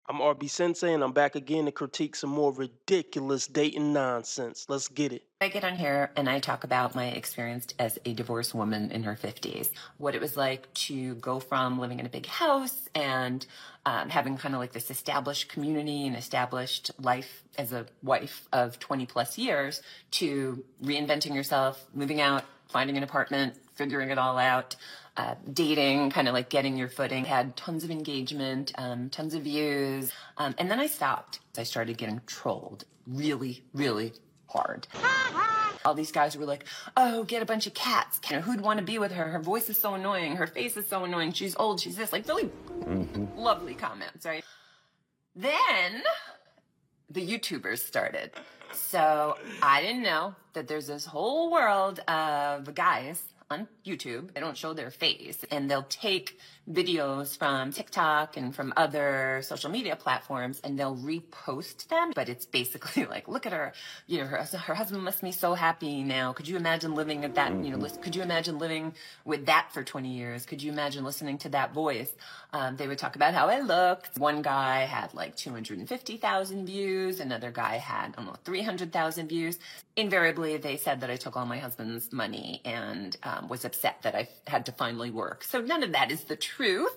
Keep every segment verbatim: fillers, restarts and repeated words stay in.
I'm R B Sensei, and I'm back again to critique some more ridiculous dating nonsense. Let's get it. I get on here and I talk about my experience as a divorced woman in her fifties, what it was like to go from living in a big house and um, having kind of like this established community and established life as a wife of twenty plus years to reinventing yourself, moving out, finding an apartment, figuring it all out, uh, dating, kind of like getting your footing, had tons of engagement, um, tons of views. Um, and then I stopped. I started getting trolled really, really hard. All these guys were like, oh, get a bunch of cats. You know, who'd want to be with her? Her voice is so annoying. Her face is so annoying. She's old. She's this. Like, really mm-hmm. lovely comments, right? Then the YouTubers started. So I didn't know that there's this whole world of guys on YouTube. They don't show their face, and they'll take videos from TikTok and from other social media platforms, and they'll repost them. But it's basically like, look at her, you know, her, her husband must be so happy now. Could you imagine living at that, you know, listen, could you imagine living with that for twenty years? Could you imagine listening to that voice? Um, they would talk about how I looked. One guy had like two hundred fifty thousand views. Another guy had, I don't know, three hundred thousand views. Invariably, they said that I took all my husband's money and um, was upset that I had to finally work. So none of that is the truth.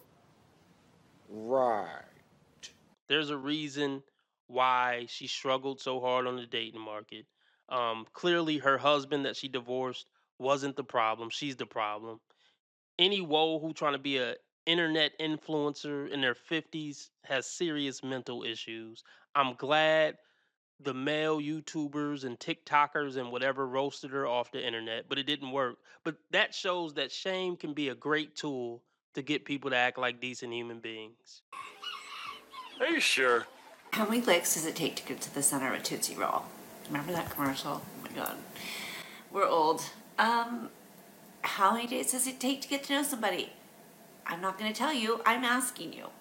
Right. There's a reason why she struggled so hard on the dating market. Um, clearly, her husband that she divorced wasn't the problem. She's the problem. Any woe who trying to be a internet influencer in their fifties has serious mental issues. I'm glad the male YouTubers and TikTokers and whatever roasted her off the internet, but it didn't work. But that shows that shame can be a great tool to get people to act like decent human beings. Are you sure? How many licks does it take to get to the center of a Tootsie Roll? Remember that commercial? Oh my god. We're old. Um, how many days does it take to get to know somebody? I'm not going to tell you. I'm asking you.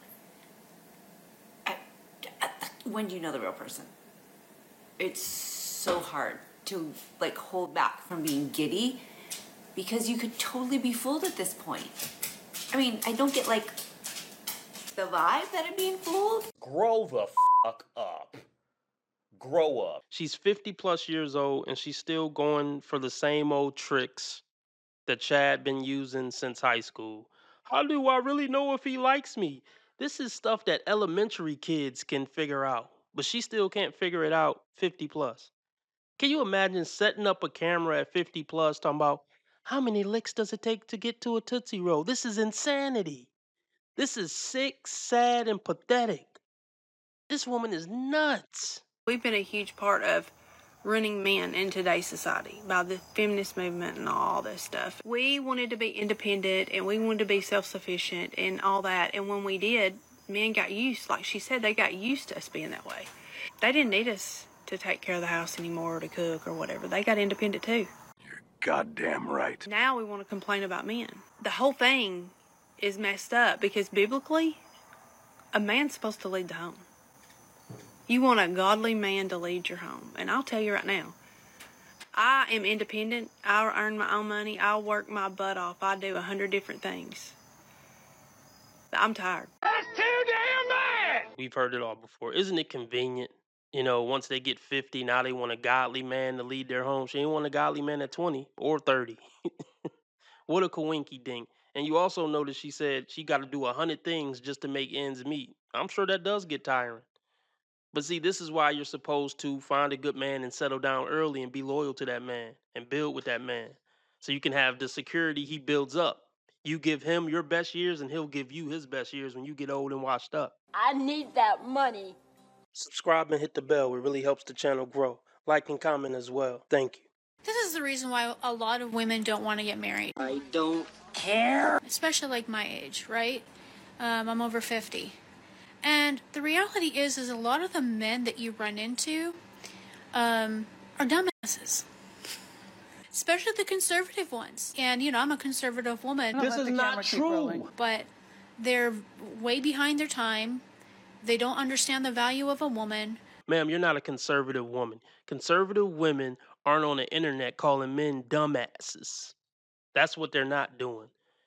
I, I, when do you know the real person? It's so hard to like hold back from being giddy because you could totally be fooled at this point. I mean, I don't get like the vibe that I'm being fooled. Grow the fuck up. Grow up. She's fifty plus years old and she's still going for the same old tricks that Chad been using since high school. How do I really know if he likes me? This is stuff that elementary kids can figure out, but she still can't figure it out fifty plus. Can you imagine setting up a camera at fifty plus talking about how many licks does it take to get to a Tootsie Roll? This is insanity. This is sick, sad, and pathetic. This woman is nuts. We've been a huge part of running men in today's society by the feminist movement and all this stuff. We wanted to be independent and we wanted to be self-sufficient and all that. And when we did, men got used, like she said, they got used to us being that way. They didn't need us to take care of the house anymore or to cook or whatever. They got independent too. You're goddamn right. Now we want to complain about men. The whole thing is messed up because biblically, a man's supposed to lead the home. You want a godly man to lead your home. And I'll tell you right now, I am independent. I earn my own money. I work my butt off. I do a hundred different things. I'm tired. That's too damn bad! We've heard it all before. Isn't it convenient? You know, once they get fifty, now they want a godly man to lead their home. She ain't want a godly man at twenty or thirty. What a coinky dink. And you also notice she said she got to do a hundred things just to make ends meet. I'm sure that does get tiring. But see, this is why you're supposed to find a good man and settle down early and be loyal to that man and build with that man. So you can have the security he builds up. You give him your best years and he'll give you his best years when you get old and washed up. I need that money. Subscribe and hit the bell. It really helps the channel grow. Like and comment as well. Thank you. This is the reason why a lot of women don't want to get married. I don't care. Especially like my age, right? Um, I'm over fifty. And the reality is, is a lot of the men that you run into um, are dumbasses. Especially the conservative ones. And, you know, I'm a conservative woman. This is not true. But they're way behind their time. They don't understand the value of a woman. Ma'am, you're not a conservative woman. Conservative women aren't on the internet calling men dumbasses. That's what they're not doing.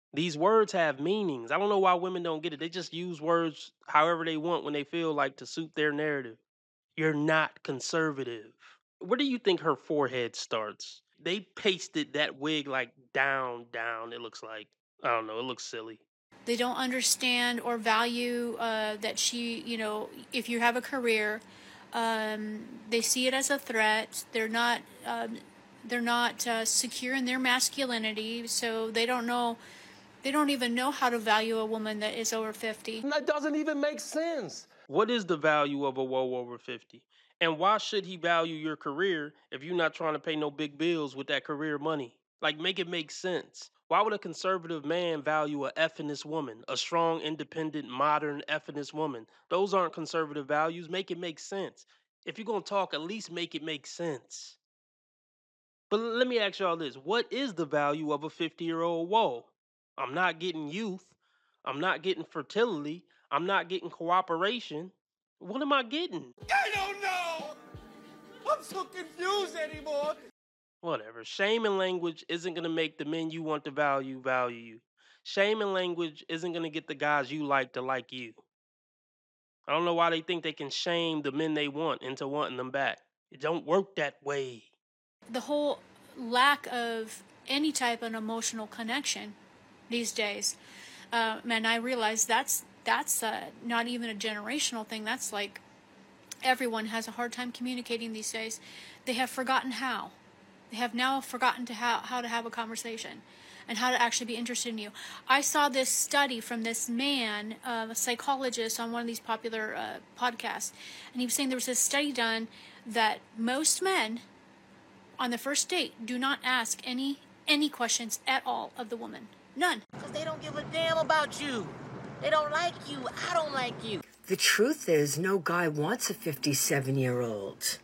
These words have meanings. I don't know why women don't get it. They just use words however they want when they feel like to suit their narrative. You're not conservative. Where do you think her forehead starts? They pasted that wig like down, down. It looks like, I don't know, it looks silly. They don't understand or value uh, that she, you know, if you have a career, um, they see it as a threat. They're not, um, they're not uh, secure in their masculinity, so they don't know, they don't even know how to value a woman that is over fifty. That doesn't even make sense. What is the value of a woe over fifty? And why should he value your career if you're not trying to pay no big bills with that career money? Like, make it make sense. Why would a conservative man value a effeminist woman, a strong, independent, modern effeminist woman? Those aren't conservative values. Make it make sense. If you're going to talk, at least make it make sense. But let me ask y'all this. What is the value of a fifty-year-old woe? I'm not getting youth. I'm not getting fertility. I'm not getting cooperation. What am I getting? I don't know. I'm so confused anymore. Whatever. Shame and language isn't going to make the men you want to value value you. Shame and language isn't going to get the guys you like to like you. I don't know why they think they can shame the men they want into wanting them back. It don't work that way. The whole lack of any type of emotional connection these days, uh, man, I realize that's that's uh, not even a generational thing. That's like everyone has a hard time communicating these days. They have forgotten how. They have now forgotten to how, how to have a conversation and how to actually be interested in you. I saw this study from this man, uh, a psychologist, on one of these popular uh, podcasts, and he was saying there was a study done that most men on the first date do not ask any any questions at all of the woman. None. Because they don't give a damn about you. They don't like you. I don't like you. The truth is, no guy wants a fifty-seven-year-old.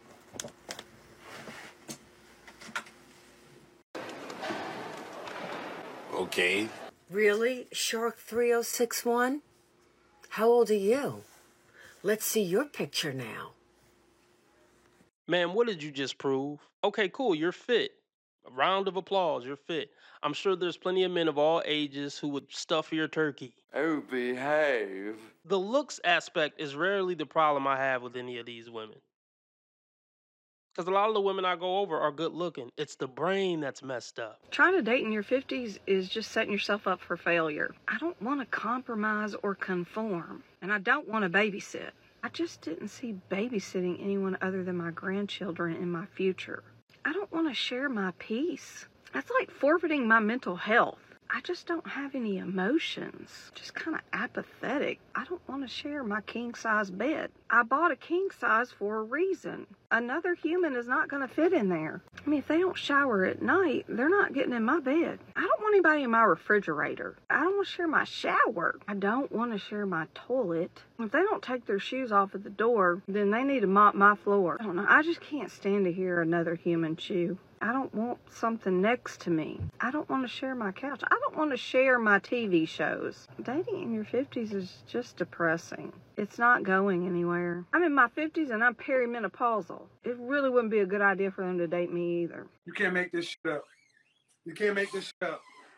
Okay. Really? Shark three oh six one? How old are you? Let's see your picture now. Man, what did you just prove? Okay, cool, you're fit. A round of applause, you're fit. I'm sure there's plenty of men of all ages who would stuff your turkey. Oh, behave. The looks aspect is rarely the problem I have with any of these women. Because a lot of the women I go over are good looking. It's the brain that's messed up. Trying to date in your fifties is just setting yourself up for failure. I don't want to compromise or conform, and I don't want to babysit. I just didn't see babysitting anyone other than my grandchildren in my future. I don't want to share my peace. That's like forfeiting my mental health. I just don't have any emotions. Just kind of apathetic. I don't want to share my king-size bed. I bought a king-size for a reason. Another human is not going to fit in there. I mean, if they don't shower at night, they're not getting in my bed. I don't want anybody in my refrigerator. I don't want to share my shower. I don't want to share my toilet. If they don't take their shoes off at the door, then they need to mop my floor. I don't know. I just can't stand to hear another human chew. I don't want something next to me. I don't want to share my couch. I don't want to share my T V shows. Dating in your fifties is just depressing. It's not going anywhere. I'm in my fifties and I'm perimenopausal. It really wouldn't be a good idea for them to date me either. You can't make this shit up. You can't make this shit up.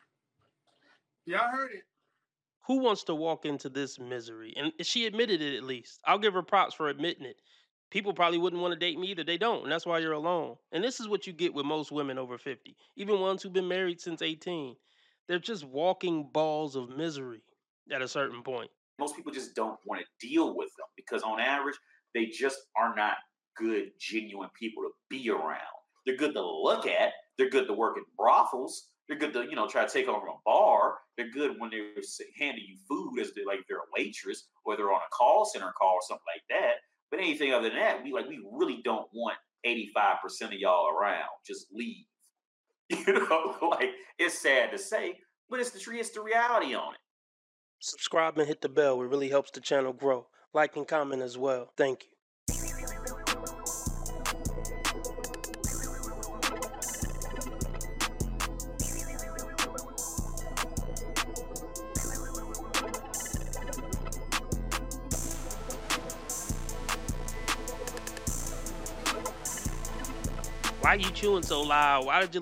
Y'all heard it. Who wants to walk into this misery? And she admitted it at least. I'll give her props for admitting it. People probably wouldn't want to date me either. They don't, and that's why you're alone. And this is what you get with most women over fifty, even ones who've been married since eighteen. They're just walking balls of misery at a certain point. Most people just don't want to deal with them because on average, they just are not good, genuine people to be around. They're good to look at. They're good to work in brothels. They're good to, you know, try to take over a bar. They're good when they're handing you food as they're like they're a waitress or they're on a call center call or something like that. But anything other than that, we like we really don't want eighty-five percent of y'all around. Just leave. You know, like it's sad to say, but it's the it's the reality on it. Subscribe and hit the bell. It really helps the channel grow. Like and comment as well. Thank you. Why are you chewing so loud? Why did you